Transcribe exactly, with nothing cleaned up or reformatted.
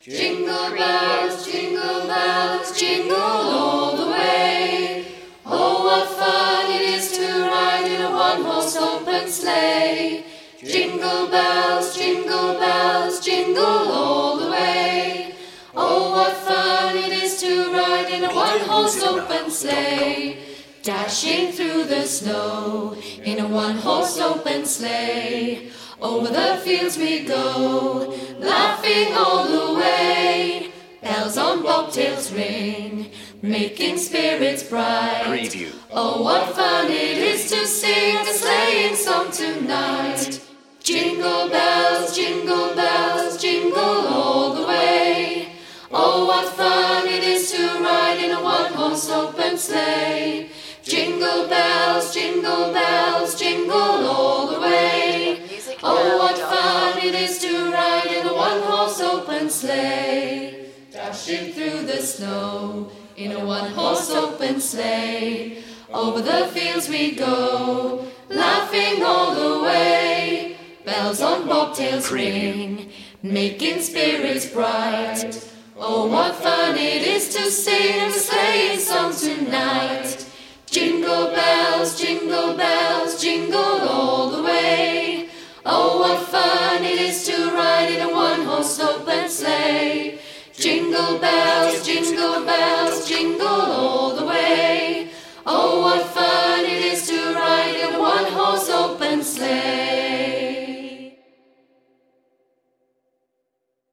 Jingle bells, jingle bells, jingle all the way. Oh, what fun it is to ride in a one-horse open sleigh. Jingle bells, jingle bells, jingle all the way. Oh, what fun it is to ride in a one-horse open sleigh. Dashing through the snow in a one-horse open sleigh. Over the fields we go, laughing all the way. Bells on bobtails ring, making spirits bright. Preview. Oh, what fun it is to sing a sleighing song tonight. Jingle bells, jingle bells, jingle all the way. Oh, what fun it is to ride in a one-horse open sleigh. Jingle bells, jingle bells, jingle all the way. Oh, what fun it is to ride in a one-horse open sleigh. Dashing through the snow in a one-horse open sleigh. Over the fields we go, laughing all the way. Bells on bobtails ring, making spirits bright. Oh, what fun it is to sing a sleighing song tonight. Jingle bells, jingle bells, jingle all the way. Oh, what fun it is to ride in a one-horse open sleigh. Jingle bells, jingle bells.